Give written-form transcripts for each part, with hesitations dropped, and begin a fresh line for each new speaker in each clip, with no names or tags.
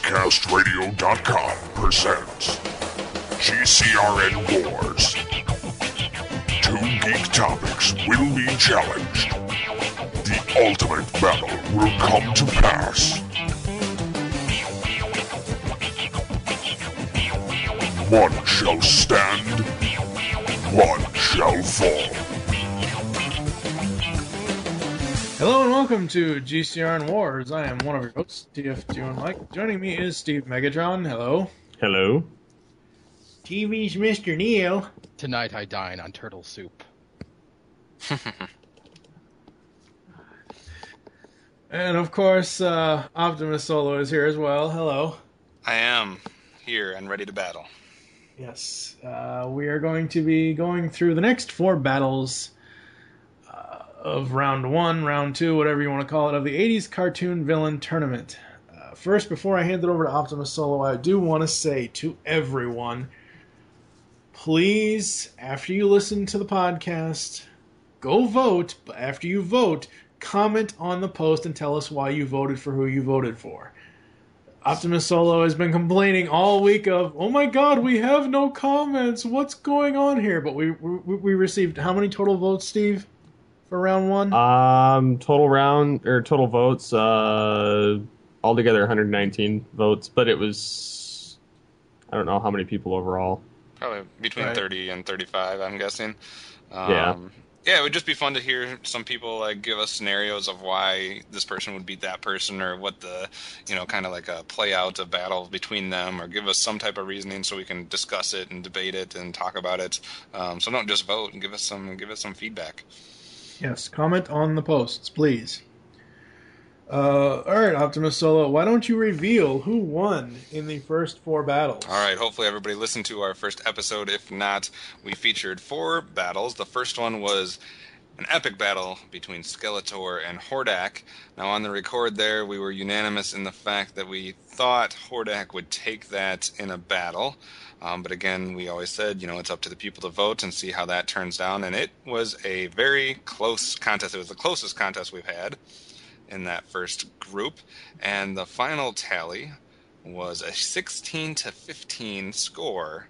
PodcastRadio.com presents GCRN Wars. Two geek topics will be challenged. The ultimate battle will come to pass. One shall stand, one shall fall.
Hello and welcome to GCRN Wars. I am one of your hosts, TF2 and Mike. Joining me is Steve Megatron. Hello.
Hello.
TV's Mr. Neo.
Tonight I dine on turtle soup.
And of course, Optimus Solo is here as well. Hello.
I am here and ready to battle.
Yes, we are going to be going through the next four battles of Round 1, Round 2, whatever you want to call it, of the 80s Cartoon Villain Tournament. First, before I hand it over to Optimus Solo, I do want to say to everyone, please, after you listen to the podcast, go vote, but after you vote, comment on the post and tell us why you voted for who you voted for. Optimus Solo has been complaining all week of, oh my god, we have no comments, what's going on here? But we received how many total votes, Steve, for round one?
Total votes, altogether 119 votes, but it was, I don't know how many people overall.
Probably between 30 and 35, I'm guessing. Yeah, it would just be fun to hear some people give us scenarios of why this person would beat that person, or what the, kind of like a play out of battle between them, or give us some type of reasoning so we can discuss it and debate it and talk about it. So don't just vote, and give us some feedback.
Yes, comment on the posts, please. Alright, Optimus Solo, why don't you reveal who won in the first four battles?
Alright, hopefully everybody listened to our first episode. If not, we featured four battles. The first one was an epic battle between Skeletor and Hordak. Now, on the record there, we were unanimous in the fact that we thought Hordak would take that in a battle. But again, we always said, it's up to the people to vote and see how that turns down. And it was a very close contest. It was the closest contest we've had in that first group. And the final tally was a 16-15 score.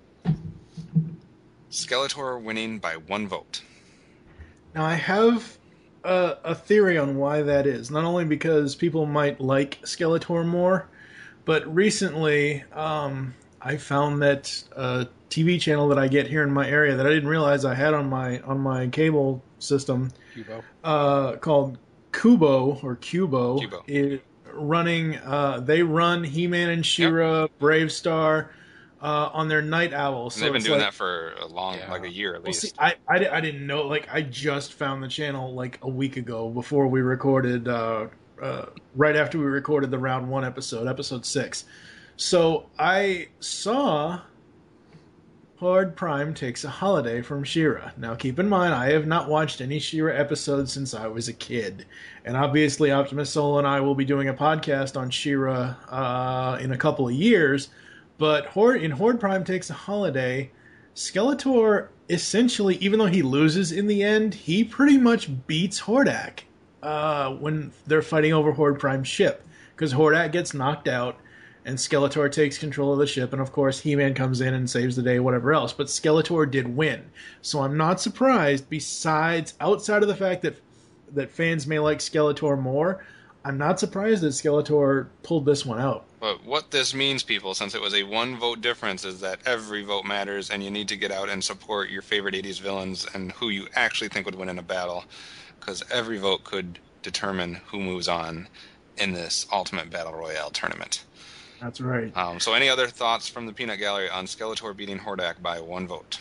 Skeletor winning by one vote.
Now, I have a theory on why that is. Not only because people might like Skeletor more, but recently I found that a TV channel that I get here in my area that I didn't realize I had on my cable system, called Kubo is running. They run He-Man and She-Ra, Brave Star on their Night Owl. So
they've been doing that for a long, like a year at least.
See, I didn't know. I just found the channel a week ago before we recorded. Right after we recorded the round 1 episode 6. So I saw Horde Prime takes a holiday from She-Ra. Now keep in mind, I have not watched any She-Ra episodes since I was a kid. And obviously Optimus Solo and I will be doing a podcast on She-Ra in a couple of years. But in Horde Prime takes a holiday, Skeletor essentially, even though he loses in the end, he pretty much beats Hordak when they're fighting over Horde Prime's ship. Because Hordak gets knocked out, and Skeletor takes control of the ship, and of course He-Man comes in and saves the day, whatever else. But Skeletor did win. So I'm not surprised, outside of the fact that fans may like Skeletor more, I'm not surprised that Skeletor pulled this one out.
But what this means, people, since it was a one vote difference, is that every vote matters, and you need to get out and support your favorite 80s villains and who you actually think would win in a battle, because every vote could determine who moves on in this Ultimate Battle Royale tournament.
That's right.
So any other thoughts from the Peanut Gallery on Skeletor beating Hordak by one vote?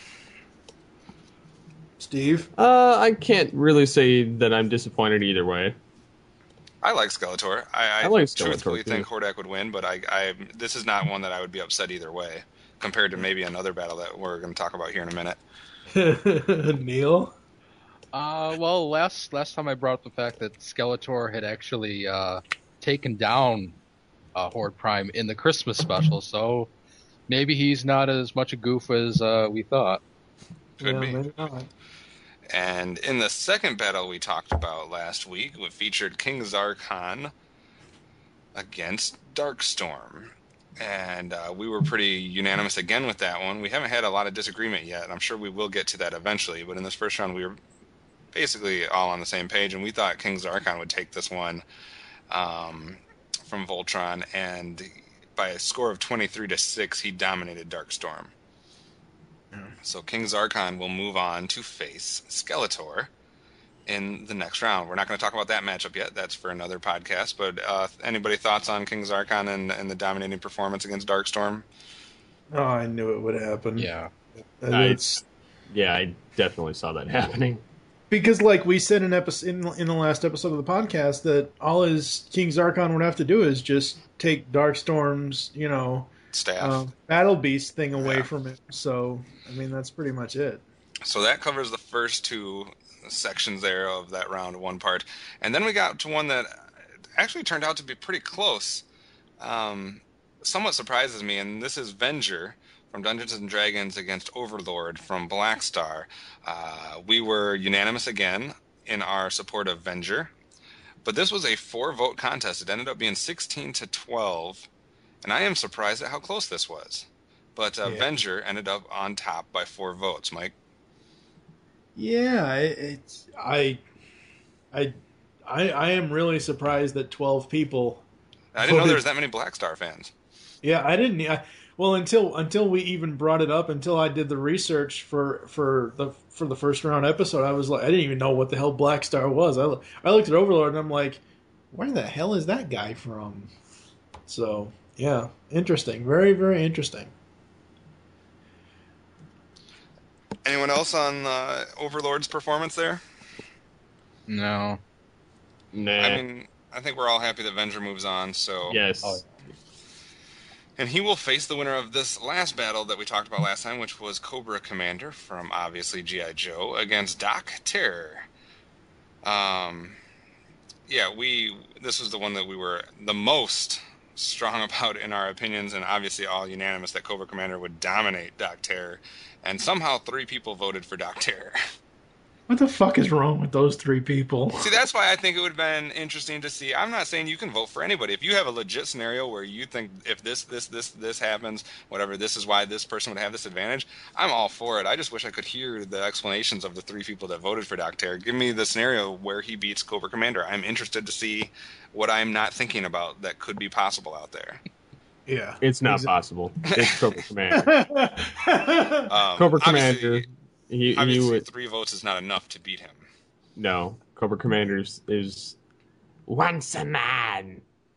Steve?
I can't really say that I'm disappointed either way.
I like Skeletor. I
like Skeletor,
truthfully
too.
think Hordak would win, but this is not one that I would be upset either way, compared to maybe another battle that we're going to talk about here in a minute.
Neil?
Well, last time I brought up the fact that Skeletor had actually taken down Horde Prime in the Christmas special, so maybe he's not as much a goof as we thought.
Could be.
Maybe not.
And in the second battle we talked about last week, it featured King Zarkon against Darkstorm. And we were pretty unanimous again with that one. We haven't had a lot of disagreement yet, and I'm sure we will get to that eventually. But in this first round, we were basically all on the same page, and we thought King Zarkon would take this one from Voltron, and by a score of 23-6, he dominated Darkstorm.
Yeah.
So King Zarkon will move on to face Skeletor in the next round. We're not going to talk about that matchup yet. That's for another podcast. But anybody thoughts on King Zarkon and the dominating performance against Darkstorm?
Oh, I knew it would happen.
Yeah.
It's
I definitely saw that happening.
because, like we said in the last episode of the podcast, that all his King Zarkon would have to do is just take Darkstorm's,
Staff.
Battle Beast thing away
Yeah.
from him. So, I mean, that's pretty much it.
So that covers the first two sections there of that round one part. And then we got to one that actually turned out to be pretty close. Somewhat surprises me, and this is Venger from Dungeons & Dragons against Overlord from Blackstar. We were unanimous again in our support of Venger, but this was a 4-vote contest. It ended up being 16-12, and I am surprised at how close this was. But
Yeah.
Venger ended up on top by 4 votes. Mike?
Yeah, I am really surprised that 12 people.
I didn't know there was that many Blackstar fans.
Yeah, I didn't. Well, until we even brought it up, until I did the research for the first round episode, I was like, I didn't even know what the hell Black Star was. I looked at Overlord and I'm like, where the hell is that guy from? So yeah, interesting, very very interesting.
Anyone else on Overlord's performance there?
No.
Nah.
I mean, I think we're all happy that Venger moves on. So
yes.
Oh,
And he will face the winner of this last battle that we talked about last time, which was Cobra Commander from obviously G.I. Joe against Doc Terror. This was the one that we were the most strong about in our opinions, and obviously all unanimous that Cobra Commander would dominate Doc Terror. And somehow 3 people voted for Doc Terror.
What the fuck is wrong with those 3 people?
See, that's why I think it would have been interesting to see. I'm not saying you can vote for anybody. If you have a legit scenario where you think if this happens, whatever, this is why this person would have this advantage, I'm all for it. I just wish I could hear the explanations of the 3 people that voted for Doc Terror. Give me the scenario where he beats Cobra Commander. I'm interested to see what I'm not thinking about that could be possible out there.
Yeah,
It's not possible. It's Cobra Commander. Cobra Commander.
Obviously,
He would
3 votes is not enough to beat him.
no. Cobra Commander is once a man.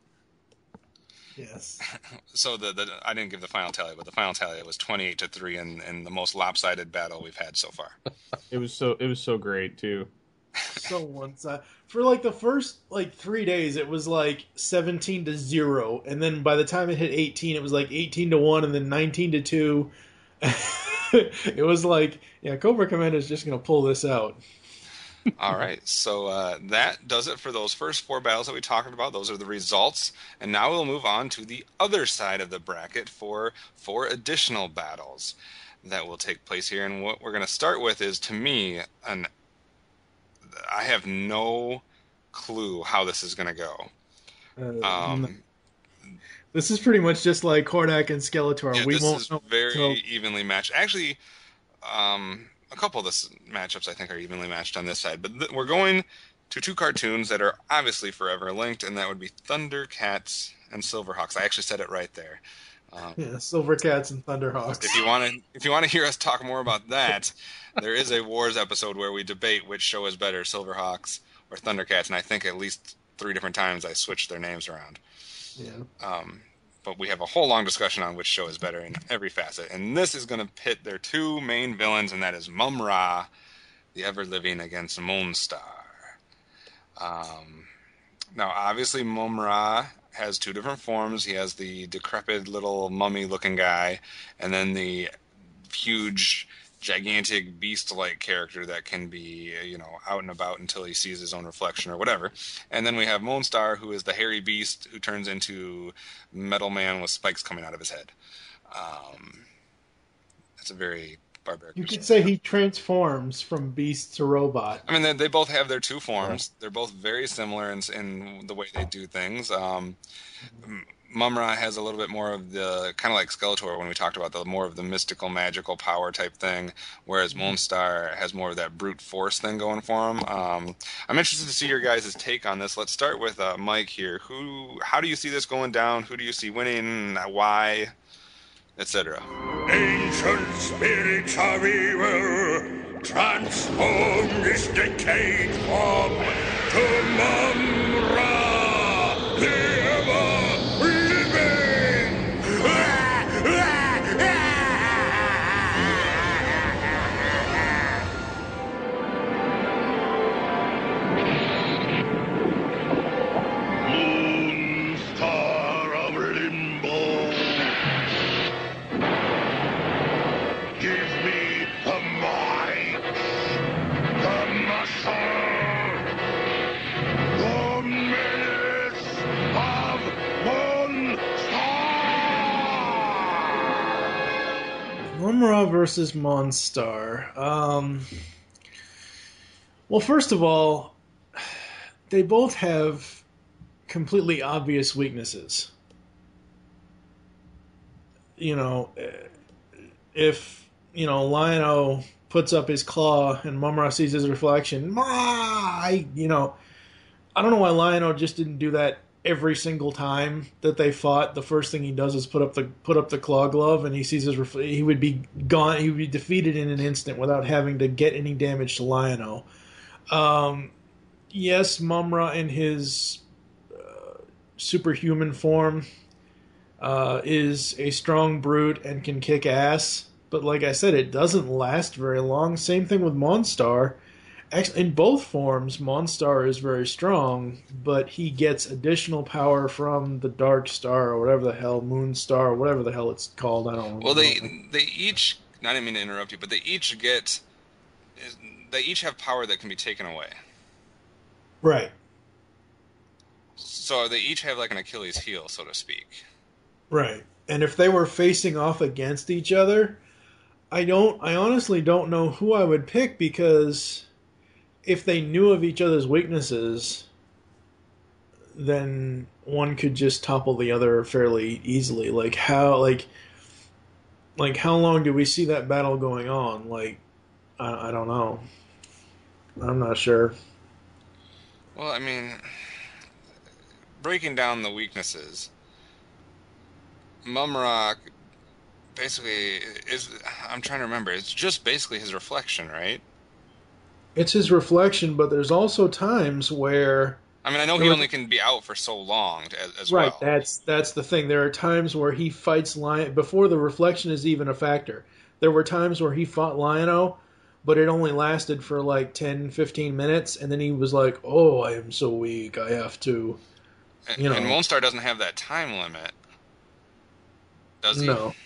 yes.
So I didn't give the final tally, but the final tally was 28-3 in the most lopsided battle we've had so far.
It was so great too.
So for like the first 3 days, it was like 17-0, and then by the time it hit 18, it was like 18-1, and then 19-2. It was like, yeah, Cobra Commander is just gonna pull this out.
All right, so that does it for those first 4 battles that we talked about. Those are the results, and now we'll move on to the other side of the bracket for 4 additional battles that will take place here. And what we're going to start with is, to me, I have no clue how this is going to go.
This is pretty much just like Hordak and Skeletor.
Yeah,
We
this
won't
is
know
very
until-
evenly matched. Actually, a couple of the matchups I think are evenly matched on this side. But we're going to 2 cartoons that are obviously forever linked, and that would be Thundercats and Silverhawks. I actually said it right there.
Yeah, Silvercats and Thunderhawks.
If you want to hear us talk more about that, there is a Wars episode where we debate which show is better, Silverhawks or Thundercats, and I think at least 3 different times I switched their names around.
Yeah.
But we have a whole long discussion on which show is better in every facet. And this is going to pit their 2 main villains, and that is Mum-Ra, the ever-living, against Monstar. Now, obviously, Mum-Ra has 2 different forms. He has the decrepit little mummy-looking guy, and then the huge, gigantic, beast-like character that can be, out and about until he sees his own reflection or whatever. And then we have Monstar, who is the hairy beast who turns into Metal Man with spikes coming out of his head. That's a very barbaric.
You could say he transforms from beast to robot.
I mean, they both have their 2 forms. They're both very similar in the way they do things. Mumra has a little bit more of the, kind of like Skeletor when we talked about the more of the mystical, magical power type thing, whereas Monstar has more of that brute force thing going for him. I'm interested to see your guys' take on this. Let's start with Mike here. How do you see this going down? Who do you see winning? Why? Etc.
Ancient spirits of evil, transform this decayed form to Mumra, the ever-living! Moonstar of Limbo, give me the might, the muscle, the menace of Monstar!
Mumra versus Monstar. Well, first of all, they both have completely obvious weaknesses. If Lion-O puts up his claw and Mumra sees his reflection, I don't know why Lion-O just didn't do that every single time that they fought. The first thing he does is put up the claw glove, and he sees his he would be gone. He would be defeated in an instant without having to get any damage to Lion-O. Yes, Mumra in his superhuman form is a strong brute and can kick ass, but like I said, it doesn't last very long. Same thing with Monstar. Actually, in both forms, Monstar is very strong, but he gets additional power from the Dark Star or whatever the hell, Moonstar or whatever the hell it's called. I don't know.
Well, they each, I didn't mean to interrupt you, but they each have power that can be taken away.
Right.
So they each have like an Achilles heel, so to speak.
Right. And if they were facing off against each other, I honestly don't know who I would pick, because if they knew of each other's weaknesses, then one could just topple the other fairly easily. Like how long do we see that battle going on? I don't know. I'm not sure.
Well, I mean, breaking down the weaknesses, Mumra basically I'm trying to remember, it's just basically his reflection, right?
It's his reflection, but there's also times where...
I mean, I know he only can be out for so long as
right,
well.
Right, that's the thing. There are times where he fights Lion... Before the reflection is even a factor, there were times where he fought Lion-O, but it only lasted for like 10, 15 minutes, and then he was like, oh, I am so weak, I have to...
And Monstar doesn't have that time limit, does he?
No.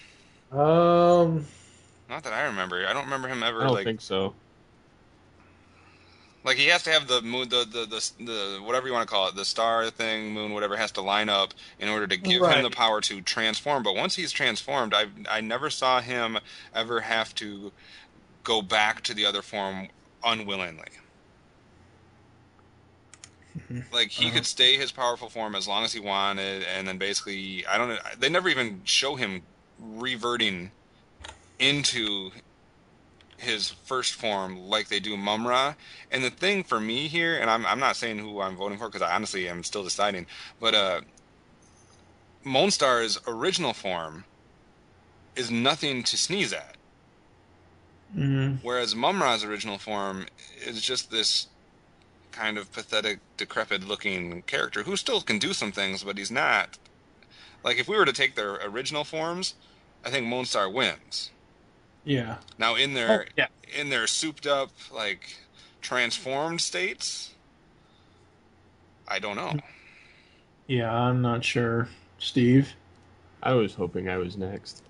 Not that I remember. I don't remember him ever.
I don't think so.
Like, he has to have the moon, the whatever you want to call it, the star thing, moon, whatever, has to line up in order to give him the power to transform. But once he's transformed, I never saw him ever have to go back to the other form unwillingly. Like, he could stay his powerful form as long as he wanted, and then basically, I don't know, they never even show him reverting into his first form like they do Mumra. And the thing for me here, and I'm not saying who I'm voting for, because I honestly am still deciding, but Monstar's original form is nothing to sneeze at.
Mm-hmm.
Whereas Mumra's original form is just this kind of pathetic, decrepit-looking character who still can do some things, but he's not... Like, if we were to take their original forms, I think Monstar wins.
Yeah.
Now, in their souped-up, like, transformed states, I don't know.
Yeah, I'm not sure. Steve?
I was hoping I was next.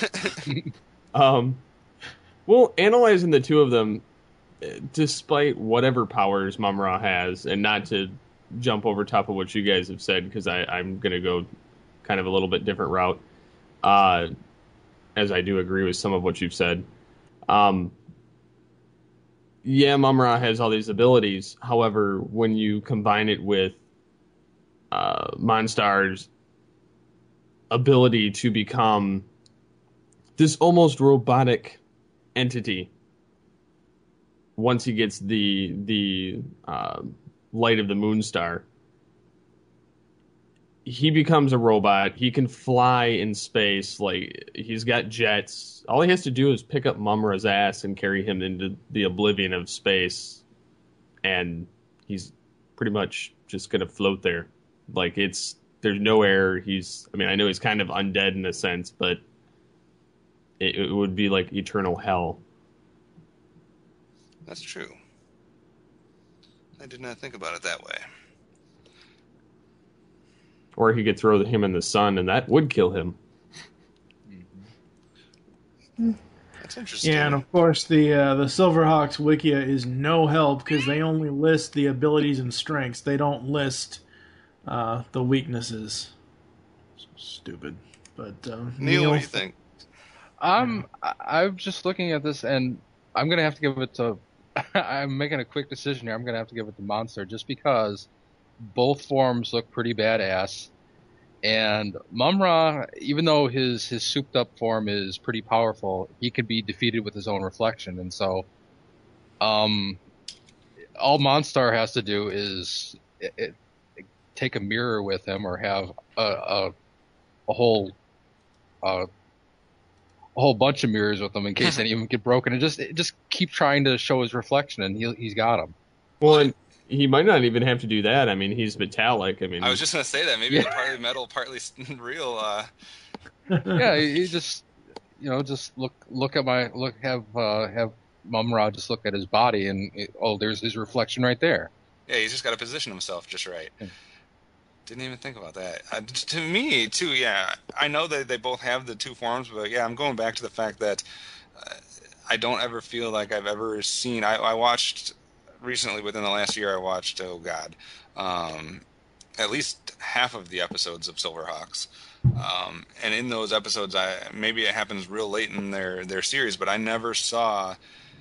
Well, analyzing the two of them, despite whatever powers Mumra has, and not to jump over top of what you guys have said, because I'm going to go kind of a little bit different route, as I do agree with some of what you've said. Yeah, Mumra has all these abilities. However, when you combine it with Monstar's ability to become this almost robotic entity once he gets the light of the Moonstar. He becomes a robot. He can fly in space. Like, he's got jets. All he has to do is pick up Mumra's ass and carry him into the oblivion of space, and he's pretty much just gonna float there. Like, there's no air. I know he's kind of undead in a sense, but it would be like eternal hell.
That's true. I did not think about it that way.
Or he could throw him in the sun, and that would kill him.
That's interesting.
Yeah, and of course the Silverhawks Wikia is no help because they only list the abilities and strengths. They don't list the weaknesses. So stupid. But
Neil, what do you think?
I'm just looking at this, and I'm gonna have to give it to. I'm making a quick decision here. I'm gonna have to give it to Monster just because both forms look pretty badass, and Mumra, even though his souped up form is pretty powerful, he can be defeated with his own reflection, and so all Monstar has to do is take a mirror with him or have a whole bunch of mirrors with him in case any of them get broken, and just keep trying to show his reflection, and he's got him.
Well, and he might not even have to do that. I mean, he's metallic. I was
just gonna say that maybe partly metal, partly real.
Yeah, he just look at have Mumra just look at his body, and there's his reflection right there.
Yeah, he's just got to position himself just right. Didn't even think about that. To me, too, yeah, I know that they both have the two forms, but yeah, I'm going back to the fact that I don't ever feel like I've ever seen. I watched recently, within the last year, at least half of the episodes of Silverhawks. And in those episodes, maybe it happens real late in their series, but I never saw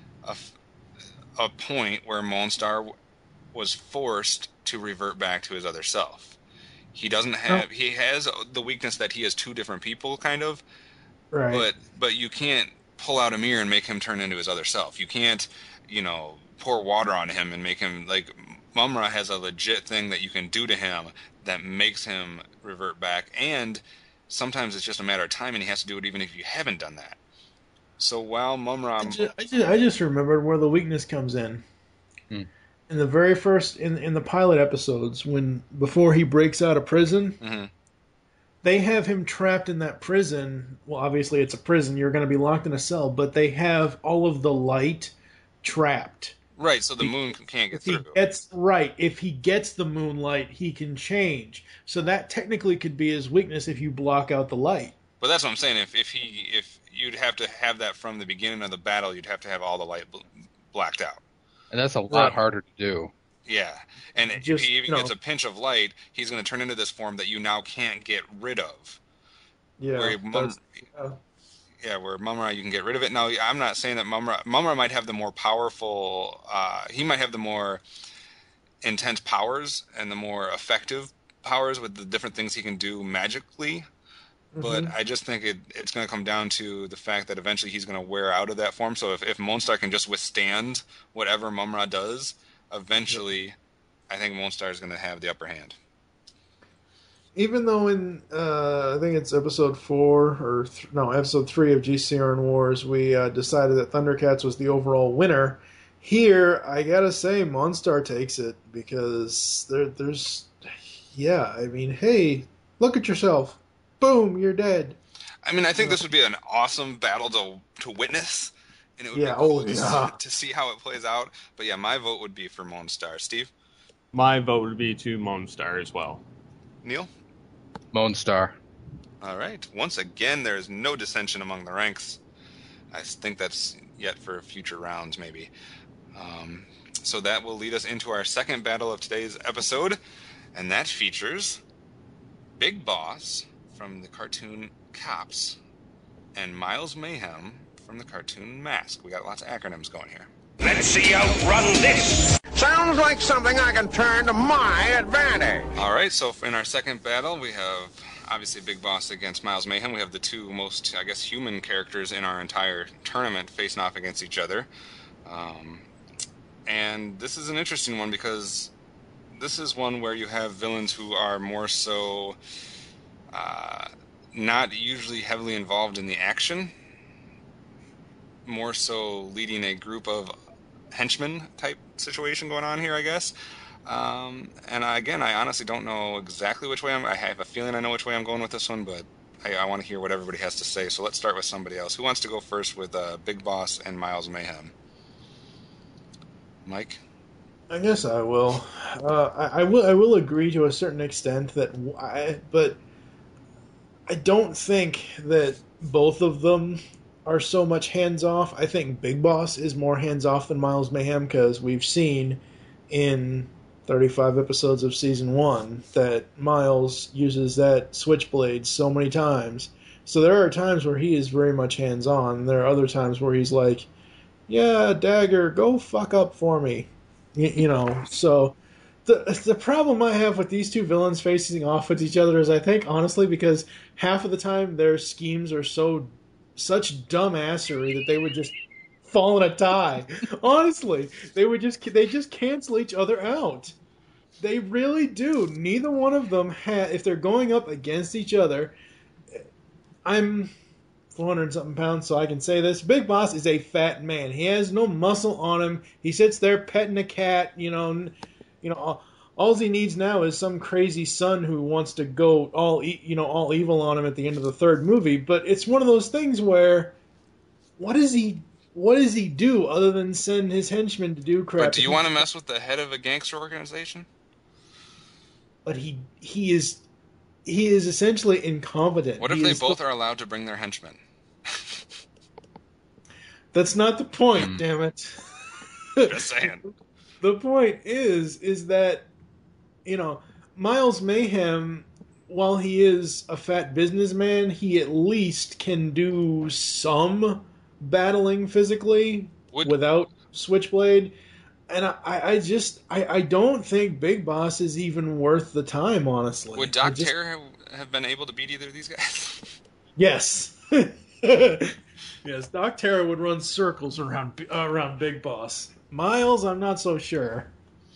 a point where Monstar was forced to revert back to his other self. He doesn't have. He has the weakness that he has two different people, kind of.
Right.
But you can't pull out a mirror and make him turn into his other self. You can't, pour water on him and make him like. Mumra has a legit thing that you can do to him that makes him revert back, and sometimes it's just a matter of time, and he has to do it even if you haven't done that. So while Mumra,
I just remembered where the weakness comes in. In the very first, in the pilot episodes, before he breaks out of prison, they have him trapped in that prison. Well, obviously it's a prison; you're going to be locked in a cell, but they have all of the light trapped.
Right, so the moon can't get through.
If he gets the moonlight, he can change. So that technically could be his weakness if you block out the light.
But that's what I'm saying. If you'd have to have that from the beginning of the battle, you'd have to have all the light blacked out.
And that's a lot harder to do.
Yeah, and if he even gets a pinch of light, he's going to turn into this form that you now can't get rid of.
Yeah,
where Mumra, you can get rid of it. Now, I'm not saying that Mumra might have the more powerful, he might have the more intense powers and the more effective powers with the different things he can do magically. But I just think it's going to come down to the fact that eventually he's going to wear out of that form. So if Monstar can just withstand whatever Mumra does, eventually I think Monstar is going to have the upper hand.
Even though in, I think it's episode 3 of GCRN Wars, we decided that Thundercats was the overall winner. Here, I gotta say, Monstar takes it because hey, look at yourself. Boom, you're dead.
I mean, I think this would be an awesome battle to witness, and it would be cool to see how it plays out. But yeah, my vote would be for Monstar. Steve?
My vote would be to Monstar as well.
Neil?
Monstar.
All right. Once again, there is no dissension among the ranks. I think that's yet for future rounds, maybe. So that will lead us into our second battle of today's episode, and that features Big Boss from the cartoon Cops and Miles Mayhem from the cartoon Mask. We got lots of acronyms going here.
Let's see you outrun this! Sounds like something I can turn to my advantage.
All right, so in our second battle, we have obviously Big Boss against Miles Mayhem. We have the two most, I guess, human characters in our entire tournament facing off against each other. And this is an interesting one because this is one where you have villains who are more so not usually heavily involved in the action, more so leading a group of henchmen type situation going on here, I guess. And again, I honestly don't know exactly which way I have a feeling I know which way I'm going with this one, but I want to hear what everybody has to say. So let's start with somebody else. Who wants to go first with Big Boss and Miles Mayhem? Mike?
I guess I will. I will agree to a certain extent but I don't think that both of them are so much hands off. I think Big Boss is more hands off than Miles Mayhem because we've seen in 35 episodes of season 1 that Miles uses that switchblade so many times. So there are times where he is very much hands on. There are other times where he's like, "Yeah, Dagger, go fuck up for me." You know, so the problem I have with these two villains facing off with each other is I think, honestly, because half of the time their schemes are such dumbassery that they would just fall in a tie. Honestly, they just cancel each other out. They really do. Neither one of them if they're going up against each other. I'm 400-something pounds, so I can say this. Big Boss is a fat man. He has no muscle on him. He sits there petting a cat. You know, all he needs now is some crazy son who wants to go all evil on him at the end of the third movie. But it's one of those things where, what does he do other than send his henchmen to do crap?
But do you want to mess with the head of a gangster organization?
But he is essentially incompetent.
What if they both are allowed to bring their henchmen?
That's not the point, damn it.
Just saying.
The point is that, you know, Miles Mayhem, while he is a fat businessman, he at least can do some battling physically without Switchblade. And I don't think Big Boss is even worth the time, honestly.
Would Doc Terror have been able to beat either of these guys?
Yes. Yes, Doc Terror would run circles around Big Boss. Miles, I'm not so sure.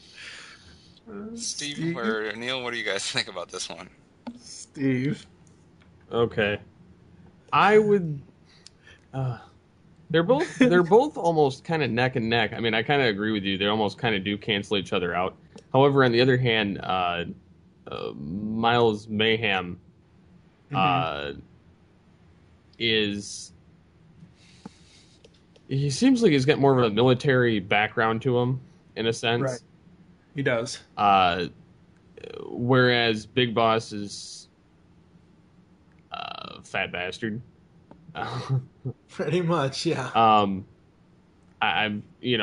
Steve or Neil, what do you guys think about this one?
Steve.
Okay. I would... They're both almost kind of neck and neck. I mean, I kind of agree with you. They almost kind of do cancel each other out. However, on the other hand, Miles Mayhem he seems like he's got more of a military background to him, in a sense.
Right. He does.
Whereas Big Boss is a fat bastard.
Pretty much, yeah.
I'm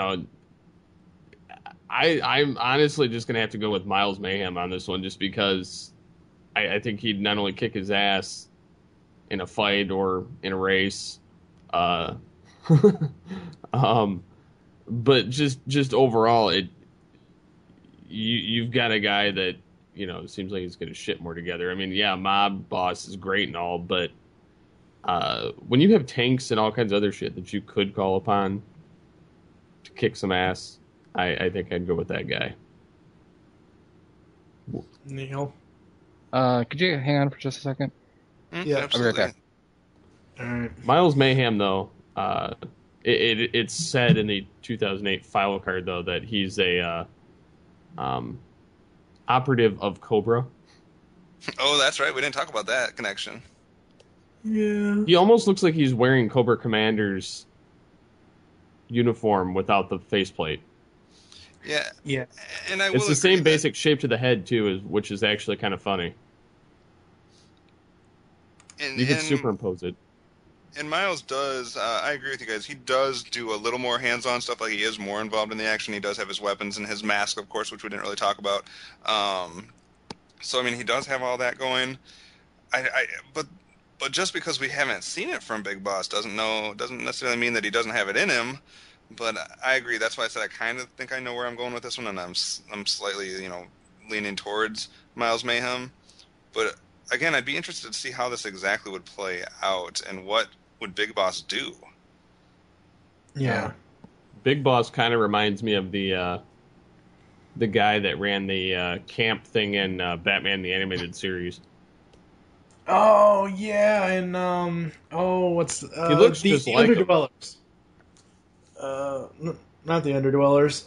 honestly just gonna have to go with Miles Mayhem on this one, just because I think he'd not only kick his ass in a fight or in a race, but just overall, you've got a guy that seems like he's gonna shit more together. I mean, yeah, Mob Boss is great and all, but when you have tanks and all kinds of other shit that you could call upon to kick some ass, I think I'd go with that guy.
Neil?
Could you hang on for just a second?
Yeah,
absolutely.
I'll be right back.
All right.
Miles Mayhem, though, it's said in the 2008 file card, though, that he's a operative of Cobra.
Oh, that's right. We didn't talk about that connection.
Yeah.
He almost looks like he's wearing Cobra Commander's uniform without the faceplate.
Yeah.
Yeah.
And I will
It's the same
agree
basic shape to the head, too, which is actually kind of funny. You could superimpose it.
And Miles does, I agree with you guys, he does do a little more hands-on stuff, like he is more involved in the action. He does have his weapons and his mask, of course, which we didn't really talk about. So, I mean, he does have all that going. But just because we haven't seen it from Big Boss doesn't necessarily mean that he doesn't have it in him. But I agree. That's why I said I kind of think I know where I'm going with this one, and I'm slightly, leaning towards Miles Mayhem. But again, I'd be interested to see how this exactly would play out, and what would Big Boss do?
Yeah.
Big Boss kind of reminds me of the guy that ran the camp thing in Batman the Animated Series.
Oh yeah, and what's
He looks
the
just like him.
Underdwellers? Not the Underdwellers.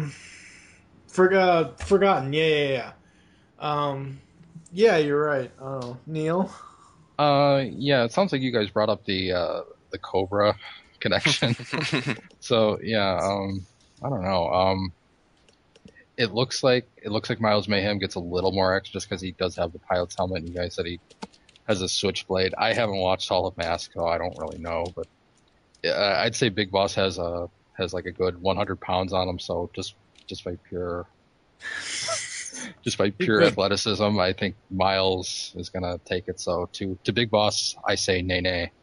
Forgotten. Yeah. Yeah, you're right. Oh, Neil.
Yeah, it sounds like you guys brought up the Cobra connection. So yeah, I don't know. It looks like Miles Mayhem gets a little more extra just because he does have the pilot's helmet, and you guys said he has a switchblade. I haven't watched all of Mask, so I don't really know, but I'd say Big Boss has like a good 100 pounds on him. So just by pure athleticism, I think Miles is gonna take it. So to Big Boss, I say nay.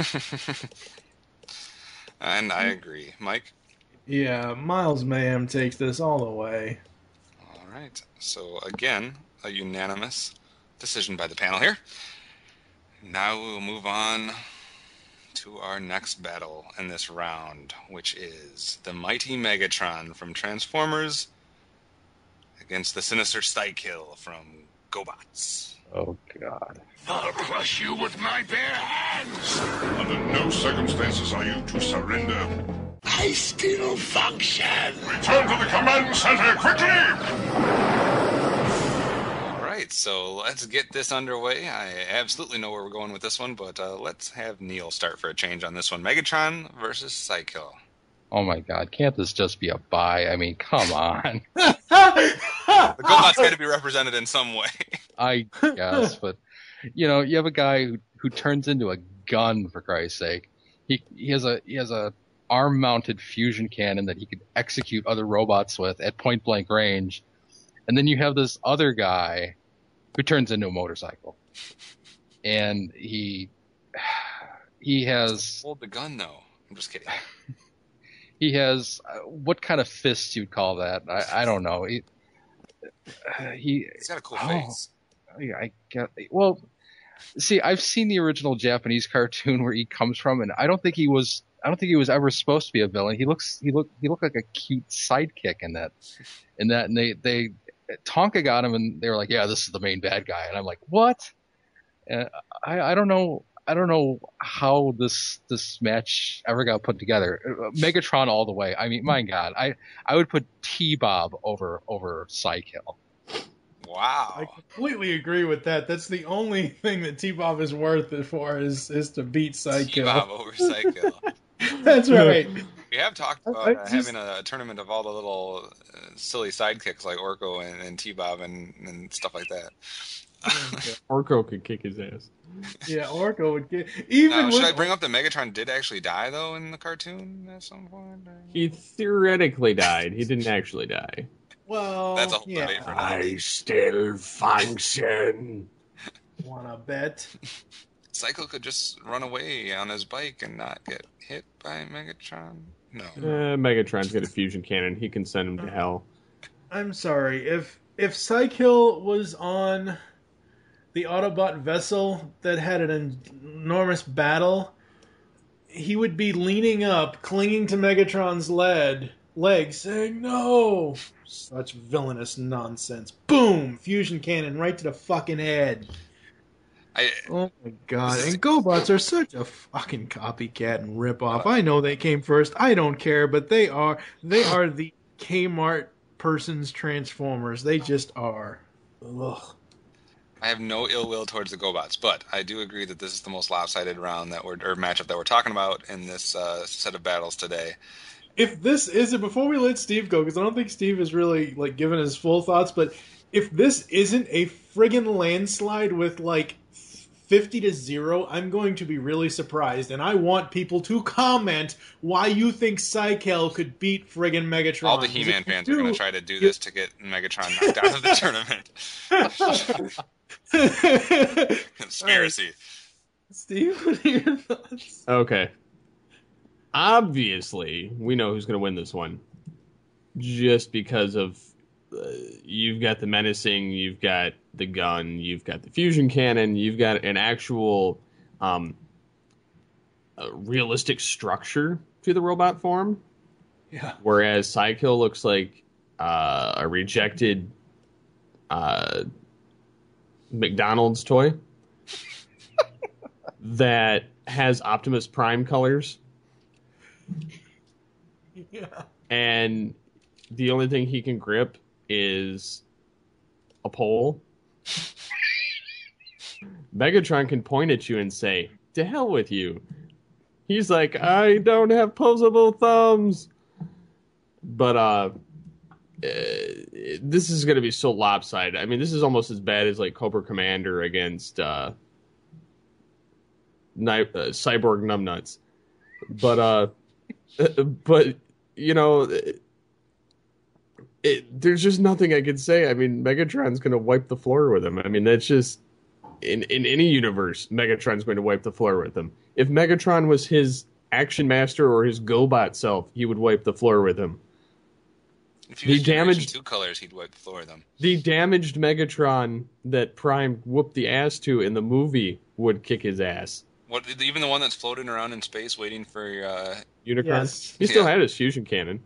And I agree. Mike?
Yeah, Miles Mayhem takes this all the way.
All right. So, again, a unanimous decision by the panel here. Now we will move on to our next battle in this round, which is the mighty Megatron from Transformers against the sinister Psykill from GoBots.
Oh God!
I'll crush you with my bare hands! Under no circumstances are you to surrender. I still function! Return to the command center, quickly!
All right, so let's get this underway. I absolutely know where we're going with this one, but let's have Neil start for a change on this one. Megatron versus Psykill.
Oh my God! Can't this just be a bye? I mean, come on.
The GoBots got to be represented in some way.
I guess, but you have a guy who turns into a gun, for Christ's sake. He has a arm-mounted fusion cannon that he could execute other robots with at point-blank range, and then you have this other guy who turns into a motorcycle, and he has
Hold the gun, though. I'm just kidding.
He has what kind of fists you'd call that? I don't know.
He's got a cool face.
I get. Well, see, I've seen the original Japanese cartoon where he comes from, and I don't think he was ever supposed to be a villain. He looked like a cute sidekick in that, and they Tonka got him, and they were like, yeah, this is the main bad guy, and I'm like, what? I don't know. I don't know how this match ever got put together. Megatron all the way. I mean, my God, I would put T-Bob over Psykill.
Wow.
I completely agree with that. That's the only thing that T-Bob is worth it for is to beat Psykill.
T-Bob over Psykill.
That's right.
We have talked about having a tournament of all the little silly sidekicks like Orko and T-Bob and stuff like that.
Orko could kick his ass.
Yeah, Orko would get.
Should I bring up that Megatron did actually die, though, in the cartoon at some point?
He theoretically died. He didn't actually die.
Well,
That's a whole debate for now.
I still function.
Wanna bet?
Psycho could just run away on his bike and not get hit by Megatron? No.
Megatron's got a fusion cannon. He can send him to hell.
I'm sorry. If Psykill was on the Autobot vessel that had an enormous battle, he would be leaning up, clinging to Megatron's legs, saying, no! Such villainous nonsense. Boom! Fusion cannon right to the fucking head. Oh my God. And GoBots are such a fucking copycat and ripoff. I know they came first. I don't care, but they are the Kmart person's Transformers. They just are. Ugh.
I have no ill will towards the GoBots, but I do agree that this is the most lopsided round matchup that we're talking about in this set of battles today.
If this isn't, before we let Steve go, because I don't think Steve has really given his full thoughts, but if this isn't a friggin' landslide with 50-0, I'm going to be really surprised, and I want people to comment why you think Psykill could beat friggin' Megatron.
All the He-Man fans are going to try to do this to get Megatron knocked out of the tournament. Conspiracy.
Right. Steve, what are your thoughts?
Okay. Obviously, we know who's going to win this one. Just because of you've got the menacing, you've got the gun, you've got the fusion cannon, you've got an actual realistic structure to the robot form.
Yeah.
Whereas Psykill looks like a rejected McDonald's toy that has Optimus Prime colors.
Yeah.
And the only thing he can grip is a pole. Megatron can point at you and say, "To hell with you." He's like, "I don't have posable thumbs." But this is going to be so lopsided. I mean, this is almost as bad as like Cobra Commander against Cyborg Numbnuts. But you know, there's just nothing I could say. I mean, Megatron's going to wipe the floor with him. I mean, that's just in any universe, Megatron's going to wipe the floor with him. If Megatron was his Action Master or his GoBot self, he would wipe the floor with him.
If he was damaged 2 colors, he'd wipe the floor with them.
The damaged Megatron that Prime whooped the ass to in the movie would kick his ass.
What? Even the one that's floating around in space waiting for
Unicron?
Yes.
He still had his fusion cannon.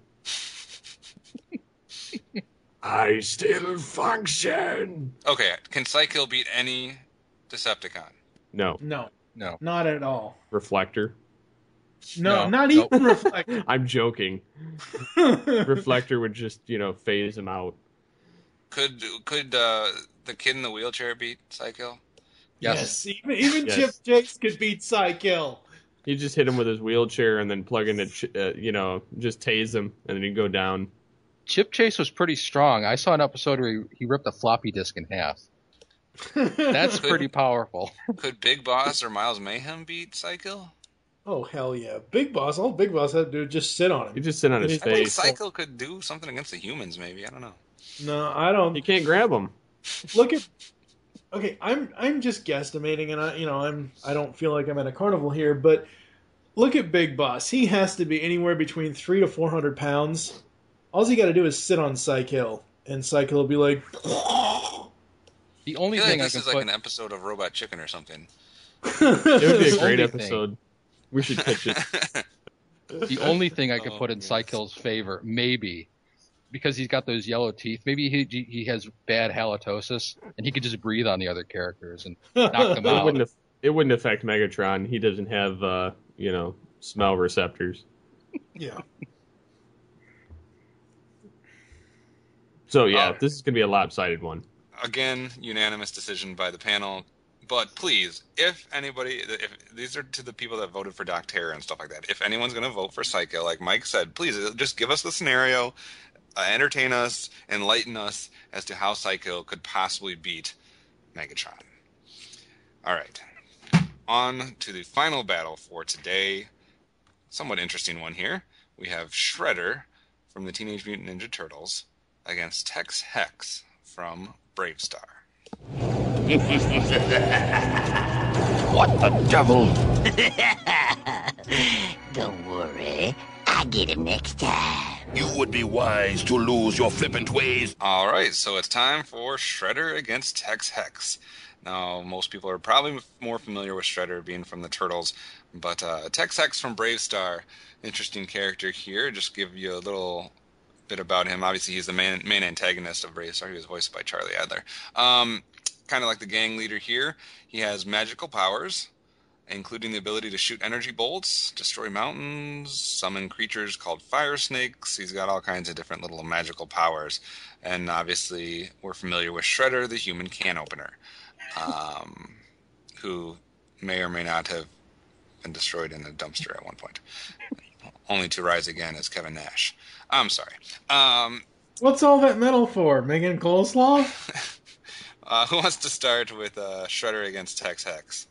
I still function.
Okay, can Psykill beat any Decepticon?
No.
No.
No.
Not at all.
Reflector.
No,
No.
not
Nope.
even Reflector.
I'm joking. Reflector would just, phase him out.
Could the kid in the wheelchair beat Psykill?
Yes. Even
Yes.
Chip Chase could beat Psykill.
He'd just hit him with his wheelchair and then plug in just tase him, and then he'd go down.
Chip Chase was pretty strong. I saw an episode where he ripped a floppy disk in half. That's pretty powerful.
Could Big Boss or Miles Mayhem beat Psykill?
Oh, hell yeah. Big Boss. All Big Boss had to do is just sit on him.
He'd just sit on his
I think
face.
Psykill could do something against the humans, maybe. I don't know.
No, I don't.
You can't grab him.
Look at. Okay, I'm just guesstimating, and I don't feel like I'm at a carnival here, but look at Big Boss. He has to be anywhere between 300 to 400 pounds. All he got to do is sit on Psykill, and Psykill will be like.
The only
I feel like
thing I
this
can
is like
put
an episode of Robot Chicken or something.
It would be a great
Only
episode. We should pitch it.
the only thing I could
Oh,
put in
yes.
Psykill's favor, maybe, because he's got those yellow teeth. Maybe he has bad halitosis, and he could just breathe on the other characters and knock them out.
It wouldn't affect Megatron. He doesn't have, smell receptors.
Yeah.
So, yeah, this is going to be a lopsided one.
Again, unanimous decision by the panel. But please, if these are to the people that voted for Doc Terror and stuff like that, if anyone's going to vote for Psycho, like Mike said, please just give us the scenario, entertain us, enlighten us as to how Psycho could possibly beat Megatron. All right. On to the final battle for today. Somewhat interesting one here. We have Shredder from the Teenage Mutant Ninja Turtles against Tex Hex from Bravestar.
What the devil?
Don't worry, I get him next time.
You would be wise to lose your flippant ways.
All right, so it's time for Shredder against Tex Hex. Now, most people are probably more familiar with Shredder being from the Turtles, but Tex Hex from Bravestar, interesting character here. Just give you a little bit about him. Obviously, he's the main antagonist of Bravestar. He was voiced by Charlie Adler. Kind of like the gang leader here. He has magical powers, including the ability to shoot energy bolts, destroy mountains, summon creatures called fire snakes. He's got all kinds of different little magical powers. And obviously, we're familiar with Shredder, the human can opener, who may or may not have been destroyed in a dumpster at one point, only to rise again as Kevin Nash. I'm sorry.
What's all that metal for? Making coleslaw?
Who wants to start with Shredder against Tex Hex?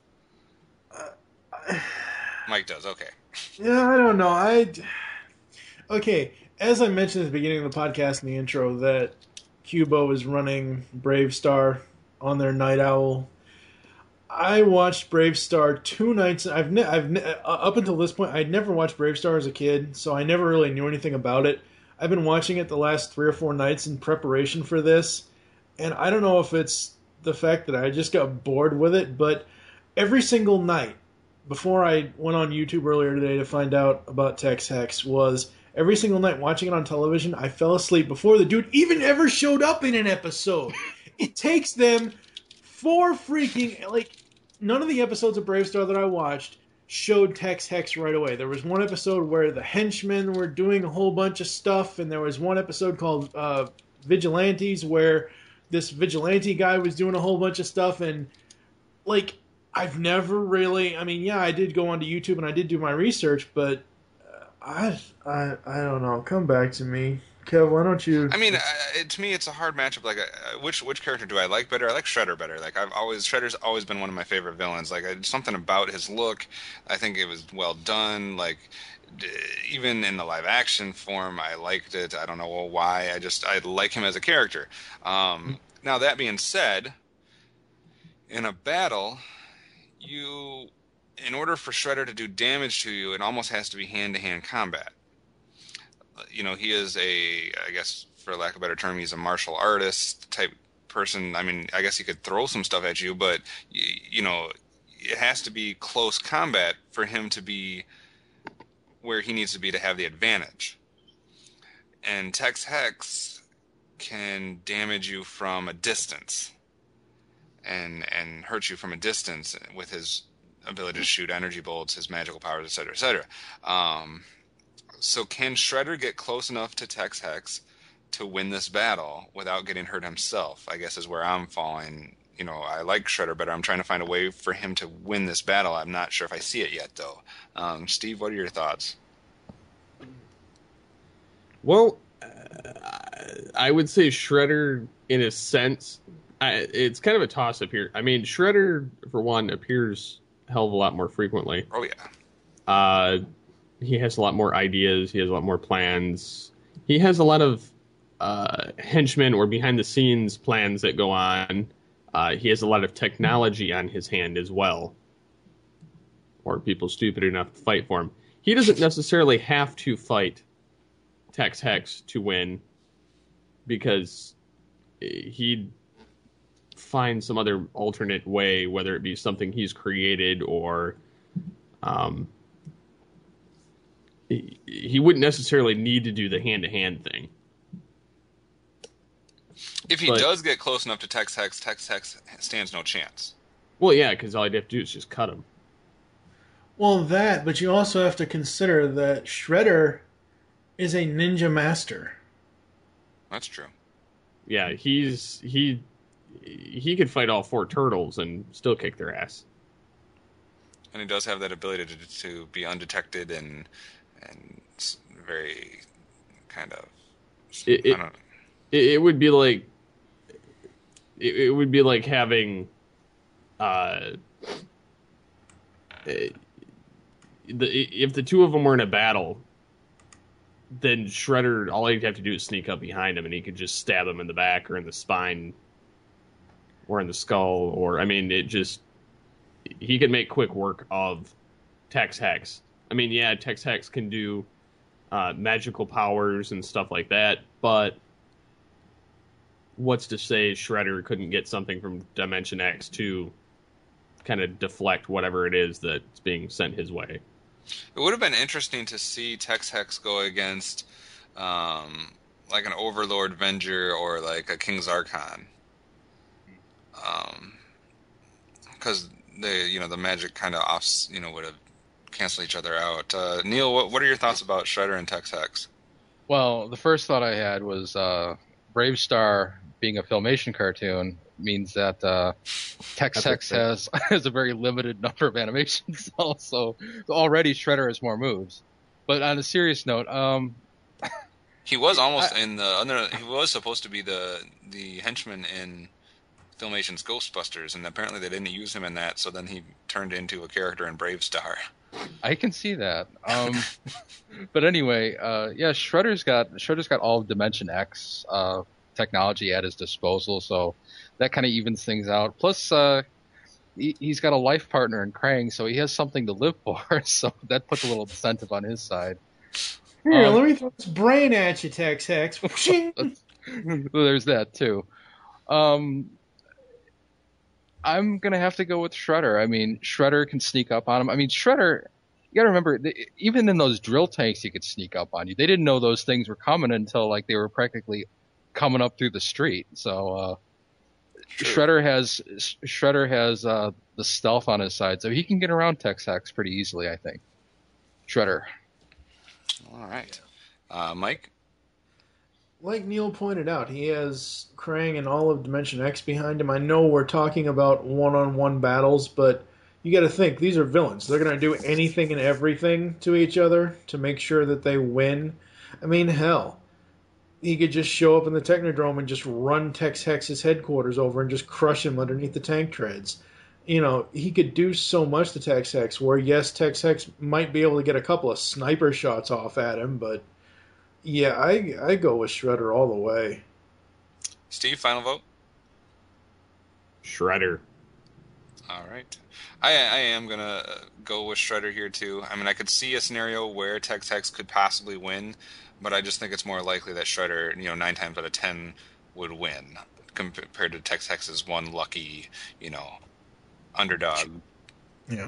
Mike does, okay.
Yeah, I don't know. Okay, as I mentioned at the beginning of the podcast in the intro, that Cubo is running Bravestar on their Night Owl. I watched Bravestar 2 nights. Up until this point, I'd never watched Bravestar as a kid, so I never really knew anything about it. I've been watching it the last 3 or 4 nights in preparation for this, and I don't know if it's the fact that I just got bored with it, but every single night before I went on YouTube earlier today to find out about Tex Hex was every single night watching it on television, I fell asleep before the dude even ever showed up in an episode. It takes them 4 freaking, like, none of the episodes of Bravestar that I watched showed Tex Hex right away. There was one episode where the henchmen were doing a whole bunch of stuff, and there was one episode called Vigilantes where this vigilante guy was doing a whole bunch of stuff, and, like, I've never really, I mean, yeah, I did go onto YouTube and I did do my research, but I don't know. Come back to me. Kev, why don't you...
I mean, to me, it's a hard matchup. Like, which character do I like better? I like Shredder better. Like, Shredder's always been one of my favorite villains. Like, something about his look, I think it was well done. Like, even in the live action form, I liked it. I don't know why. I like him as a character. Now, that being said, in a battle, in order for Shredder to do damage to you, it almost has to be hand-to-hand combat. You know, he is I guess, for lack of a better term, he's a martial artist type person. I mean, I guess he could throw some stuff at you, but, you know, it has to be close combat for him to be where he needs to be to have the advantage. And Tex Hex can damage you from a distance and hurt you from a distance with his ability to shoot energy bolts, his magical powers, etc., etc. So can Shredder get close enough to Tex Hex to win this battle without getting hurt himself? I guess is where I'm falling. You know, I like Shredder better. I'm trying to find a way for him to win this battle. I'm not sure if I see it yet, though. Steve, what are your thoughts?
Well, I would say Shredder, in a sense, it's kind of a toss-up here. I mean, Shredder, for one, appears a hell of a lot more frequently.
Oh, yeah.
He has a lot more ideas. He has a lot more plans. He has a lot of henchmen or behind-the-scenes plans that go on. He has a lot of technology on his hand as well. Or people stupid enough to fight for him. He doesn't necessarily have to fight Tex Hex to win, because he'd find some other alternate way, whether it be something he's created or he wouldn't necessarily need to do the hand-to-hand thing.
If he does get close enough to Tex Hex stands no chance.
Well, yeah, because all he'd have to do is just cut him.
Well, but you also have to consider that Shredder is a ninja master.
That's true.
Yeah, he could fight all 4 turtles and still kick their ass.
And he does have that ability to be undetected and very kind of. I don't know.
It would be like it would be like having if the two of them were in a battle, then Shredder, all he'd have to do is sneak up behind him and he could just stab him in the back or in the spine or in the skull, or I mean, he could make quick work of Tex Hex. I mean, yeah, Tex Hex can do magical powers and stuff like that, but what's to say Shredder couldn't get something from Dimension X to kind of deflect whatever it is that's being sent his way?
It would have been interesting to see Tex Hex go against like an Overlord Venger or like a King Zarkon. Because the magic kind of would have canceled each other out. Neil, what are your thoughts about Shredder and Tex Hex?
Well, the first thought I had was Bravestar being a Filmation cartoon means that Tex Hex has a very limited number of animation cells, so already Shredder has more moves. But on a serious note,
he was almost he was supposed to be the henchman in Filmation's Ghostbusters, and apparently they didn't use him in that, so then he turned into a character in Bravestar.
I can see that. But anyway, yeah, Shredder's got all of Dimension X technology at his disposal, so that kind of evens things out. Plus, he's got a life partner in Krang, so he has something to live for, so that puts a little incentive on his side.
Here, let me throw this brain at you, Tex Hex.
There's that too. I'm gonna have to go with Shredder. I mean, Shredder can sneak up on him. I mean, Shredder. You gotta remember, even in those drill tanks, he could sneak up on you. They didn't know those things were coming until like they were practically coming up through the street. So Shredder has the stealth on his side, so he can get around Tex Hex pretty easily, I think. Shredder.
All right, Mike.
Like Neil pointed out, he has Krang and all of Dimension X behind him. I know we're talking about one-on-one battles, but you got to think, these are villains. They're going to do anything and everything to each other to make sure that they win. I mean, hell, he could just show up in the Technodrome and just run Tex Hex's headquarters over and just crush him underneath the tank treads. You know, he could do so much to Tex Hex, where yes, Tex Hex might be able to get a couple of sniper shots off at him, but yeah, I go with Shredder all the way.
Steve, final vote?
Shredder.
All right. I am going to go with Shredder here, too. I mean, I could see a scenario where Tex Hex could possibly win, but I just think it's more likely that Shredder, 9 times out of 10, would win compared to Tex Hex's one lucky, underdog.
Yeah.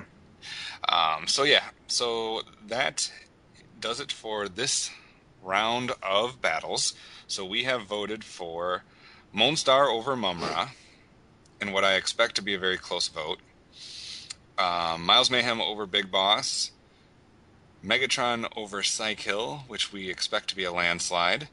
So that does it for this round of battles. So we have voted for Monstar over Mumm-Ra in what I expect to be a very close vote. Miles Mayhem over Big Boss. Megatron over Psykill, which we expect to be a landslide.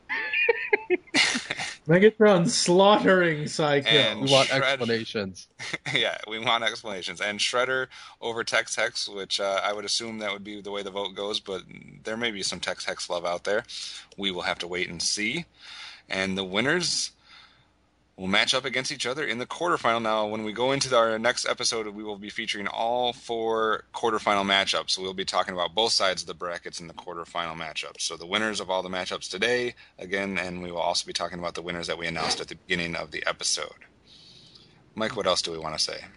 Megatron slaughtering Psykill.
We want explanations.
Yeah, we want explanations. And Shredder over Tex Hex, which I would assume that would be the way the vote goes, but there may be some Tex Hex love out there. We will have to wait and see. And the winners will match up against each other in the quarterfinal. Now, when we go into our next episode, we will be featuring all 4 quarterfinal matchups. So we'll be talking about both sides of the brackets in the quarterfinal matchups. So the winners of all the matchups today, again, and we will also be talking about the winners that we announced at the beginning of the episode. Mike, what else do we want to say?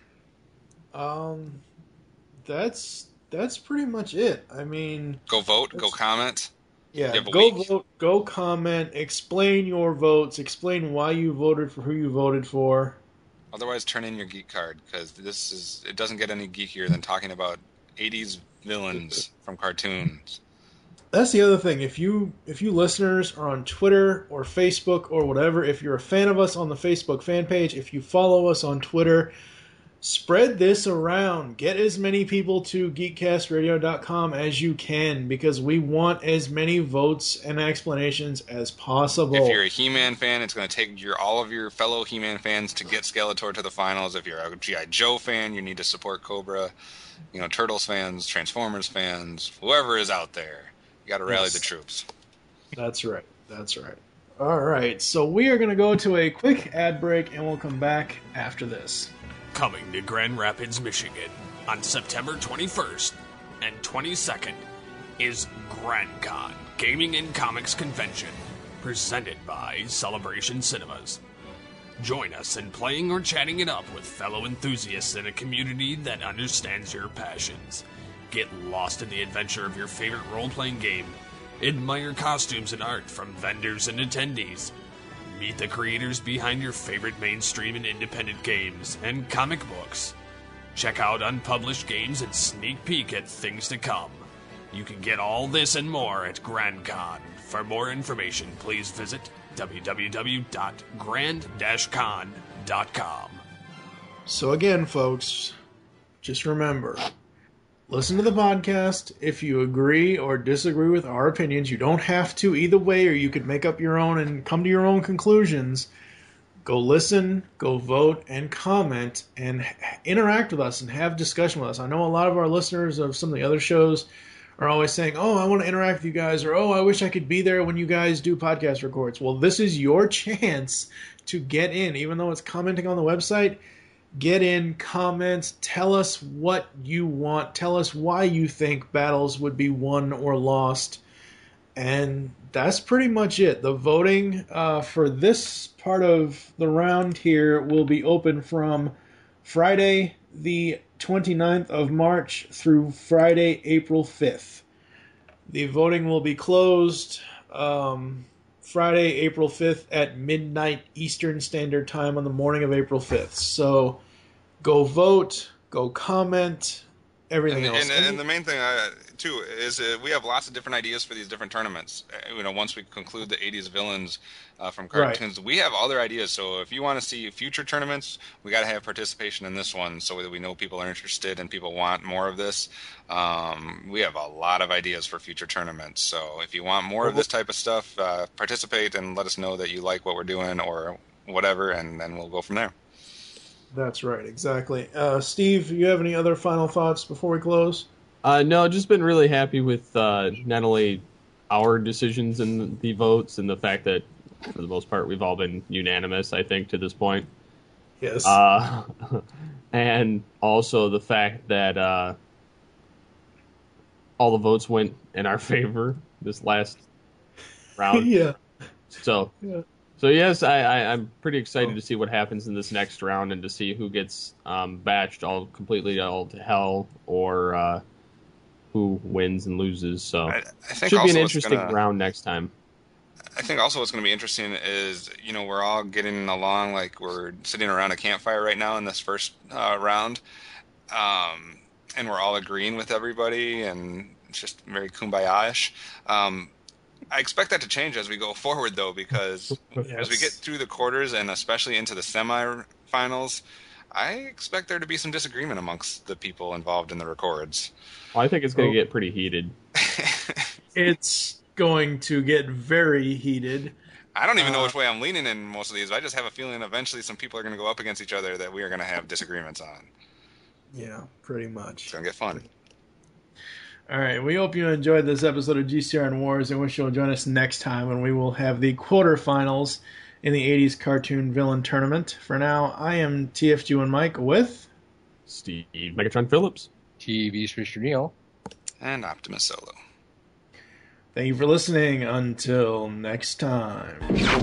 That's pretty much it. I mean,
go vote, go comment.
Yeah, go vote, go comment, explain your votes, explain why you voted for who you voted for.
Otherwise, turn in your geek card, because it doesn't get any geekier than talking about 80s villains from cartoons.
That's the other thing. If you listeners are on Twitter or Facebook or whatever, if you're a fan of us on the Facebook fan page, if you follow us on Twitter, spread this around. Get as many people to geekcastradio.com as you can, because we want as many votes and explanations as possible.
If you're a He-Man fan, it's going to take all of your fellow He-Man fans to get Skeletor to the finals. If you're a G.I. Joe fan, you need to support Cobra. Turtles fans, Transformers fans, whoever is out there, you got to rally the troops.
That's right. All right, so we are going to go to a quick ad break, and we'll come back after this.
Coming to Grand Rapids, Michigan on September 21st and 22nd is GrandCon Gaming and Comics Convention, presented by Celebration Cinemas. Join us in playing or chatting it up with fellow enthusiasts in a community that understands your passions. Get lost in the adventure of your favorite role-playing game. Admire costumes and art from vendors and attendees. Meet the creators behind your favorite mainstream and independent games and comic books. Check out unpublished games and sneak peek at things to come. You can get all this and more at GrandCon. For more information, please visit www.grand-con.com.
So again, folks, just remember, listen to the podcast. If you agree or disagree with our opinions, you don't have to either way, or you could make up your own and come to your own conclusions. Go listen, go vote, and comment, and interact with us and have discussion with us. I know a lot of our listeners of some of the other shows are always saying, oh, I want to interact with you guys, or oh, I wish I could be there when you guys do podcast records. Well, this is your chance to get in, even though it's commenting on the website. Get in, comment, tell us what you want, tell us why you think battles would be won or lost, and that's pretty much it. The voting for this part of the round here will be open from Friday the 29th of March through Friday, April 5th. The voting will be closed Friday, April 5th at midnight Eastern Standard Time on the morning of April 5th. So go vote, go comment, everything else.
And the main thing, too, is we have lots of different ideas for these different tournaments. Once we conclude the 80s villains from cartoons, we have other ideas. So if you want to see future tournaments, we got to have participation in this one so that we know people are interested and people want more of this. We have a lot of ideas for future tournaments. So if you want more of this type of stuff, participate and let us know that you like what we're doing or whatever, and then we'll go from there.
That's right, exactly. Steve, you have any other final thoughts before we close?
No, just been really happy with not only our decisions in the votes and the fact that, for the most part, we've all been unanimous, I think, to this point.
Yes.
And also the fact that all the votes went in our favor this last round.
Yeah.
So yes, I'm pretty excited to see what happens in this next round and to see who gets batched completely to hell or who wins and loses. So
I think
should be an interesting round next time.
I think also what's going to be interesting is, we're all getting along like we're sitting around a campfire right now in this first round, and we're all agreeing with everybody, and it's just very kumbaya-ish. I expect that to change as we go forward, though, because as we get through the quarters and especially into the semifinals, I expect there to be some disagreement amongst the people involved in the records.
Well, I think it's going to get pretty heated.
It's going to get very heated.
I don't even know which way I'm leaning in most of these. I just have a feeling eventually some people are going to go up against each other that we are going to have disagreements on.
Yeah, pretty much.
It's going to get fun.
All right, we hope you enjoyed this episode of GCRN Wars and wish you'll join us next time when we will have the quarterfinals in the 80s Cartoon Villain Tournament. For now, I am TFG and Mike with
Steve Megatron Phillips,
TV Mr. Neil,
and Optimus Solo.
Thank you for listening. Until next time.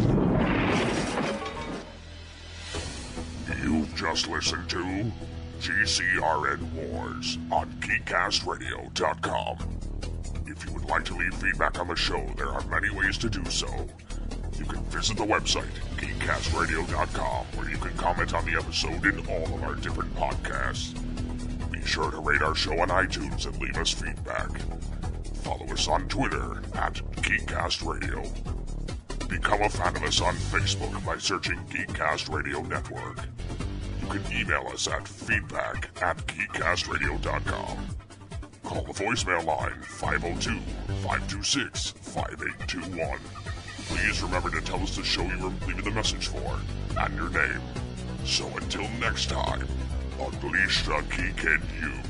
You've just listened to GCRN Wars on GeekCastRadio.com. If you would like to leave feedback on the show, there are many ways to do so. You can visit the website, GeekCastRadio.com, where you can comment on the episode in all of our different podcasts. Be sure to rate our show on iTunes and leave us feedback. Follow us on Twitter @GeekCastRadio. Become a fan of us on Facebook by searching Geekcast Radio Network. You can email us at feedback@geekcastradio.com. Call the voicemail line 502-526-5821. Please remember to tell us the show you were leaving the message for and your name. So until next time, unleash the geek in you.